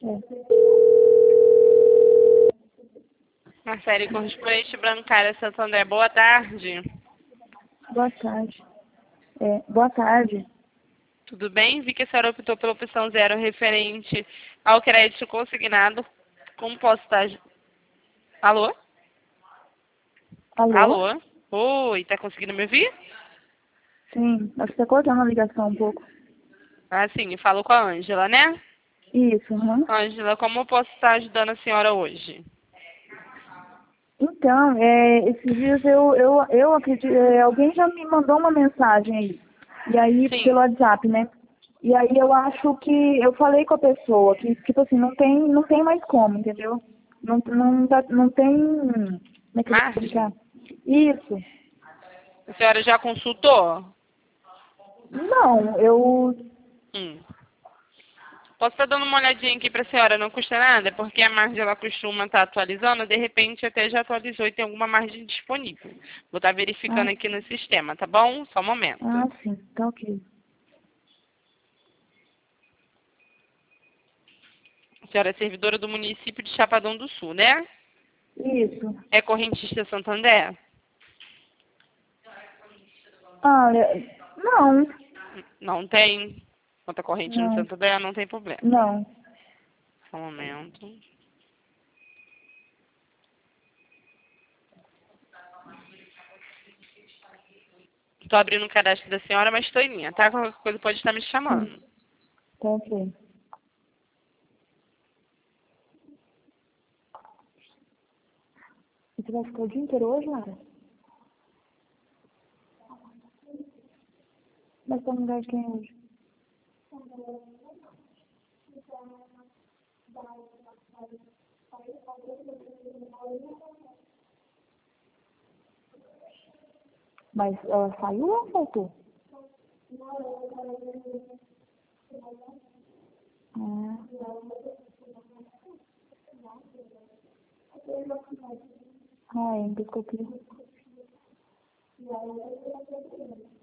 Marcele, correspondente bancária Santander, boa tarde. Boa tarde. Boa tarde. Tudo bem? Vi que a senhora optou pela opção 0 referente ao crédito consignado. Como posso estar... Alô? Alô? Alô? Oi, tá conseguindo me ouvir? Sim, acho que tá cortando a ligação um pouco. Ah, sim, falou com a Ângela, né? Isso, aham. Ângela, como eu posso estar ajudando a senhora hoje? Então, esses dias eu acredito, alguém já me mandou uma mensagem aí. E aí, Sim. pelo WhatsApp, né? E aí eu acho que eu falei com a pessoa que, tipo assim, não tem mais como, entendeu? Não tem. Como é que eu vou explicar? Margem? Isso. A senhora já consultou? Não, eu. Hum. Posso estar dando uma olhadinha aqui para a senhora, não custa nada, porque a margem ela costuma estar atualizando, de repente até já atualizou e tem alguma margem disponível. Vou estar verificando Ah, aqui no sistema, tá bom? Só um momento. sim, tá ok. A senhora é servidora do município de Chapadão do Sul, né? Isso. É correntista Santander? Olha, não, Não tem. Conta corrente no não, Santander, não tem problema. não. Só um momento. Estou abrindo o cadastro da senhora, mas estou em linha, tá? Qualquer coisa pode estar me Sim, chamando. tá ok. Você vai ficar o dia inteiro hoje, Lara? Vai estar no lugar de quem hoje? Mas ela saiu ou voltou? Ah, endoscopia.